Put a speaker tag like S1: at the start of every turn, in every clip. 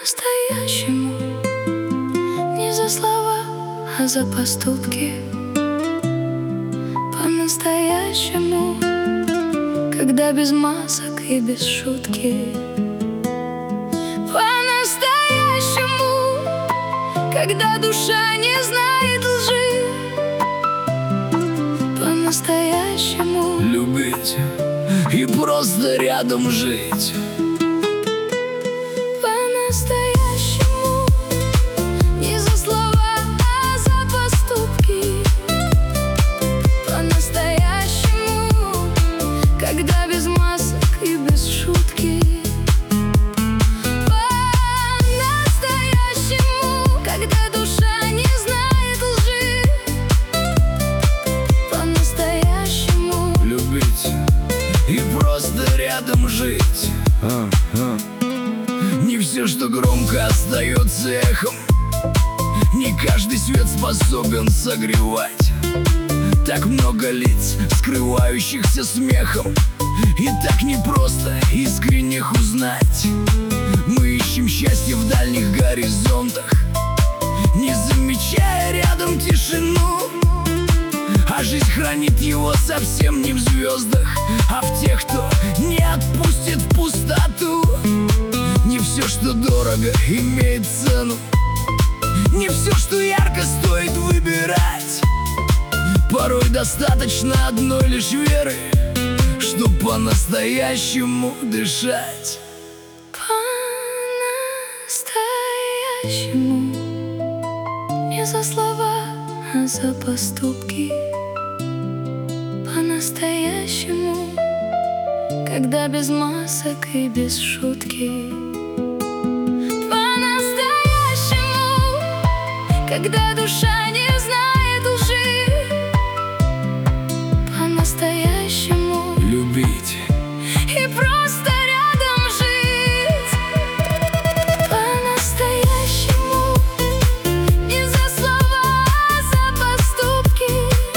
S1: по-настоящему. Не за слова, а за поступки. По-настоящему, когда без масок и без шутки. По-настоящему, когда душа не знает лжи. По-настоящему
S2: любить и просто рядом жить.
S1: По-настоящему, не за слова, а за поступки. По-настоящему, когда без масок и без шутки. По-настоящему, когда душа не знает лжи. По-настоящему
S2: любить и просто рядом жить. Не все, что громко, остается эхом. Не каждый свет способен согревать. Так много лиц, скрывающихся смехом, и так непросто искренних узнать. Мы ищем счастье в дальних горизонтах, не замечая рядом тишину. А жизнь хранит его совсем не в звездах, а в тех, кто не отпустит в пустоту. Не все, что дорого, имеет цену. Не все, что ярко, стоит выбирать. Порой достаточно одной лишь веры, чтоб по-настоящему дышать.
S1: По-настоящему, не за слова, а за поступки. По-настоящему, когда без масок и без шутки. По-настоящему, когда душа не знает лжи. По-настоящему
S2: Любить
S1: и просто рядом жить. По-настоящему, не за слова, а за поступки.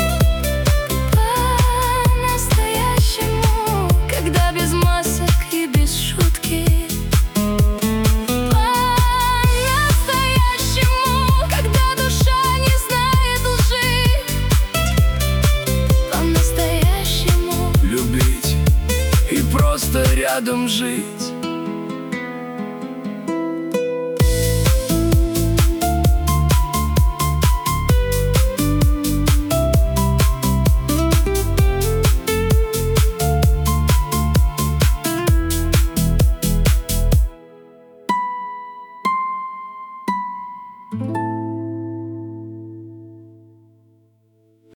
S1: По-настоящему, когда без масок и без шутки. По-настоящему, когда душа не знает лжи. По-настоящему
S2: любить и просто рядом жить.
S1: по-настоящему.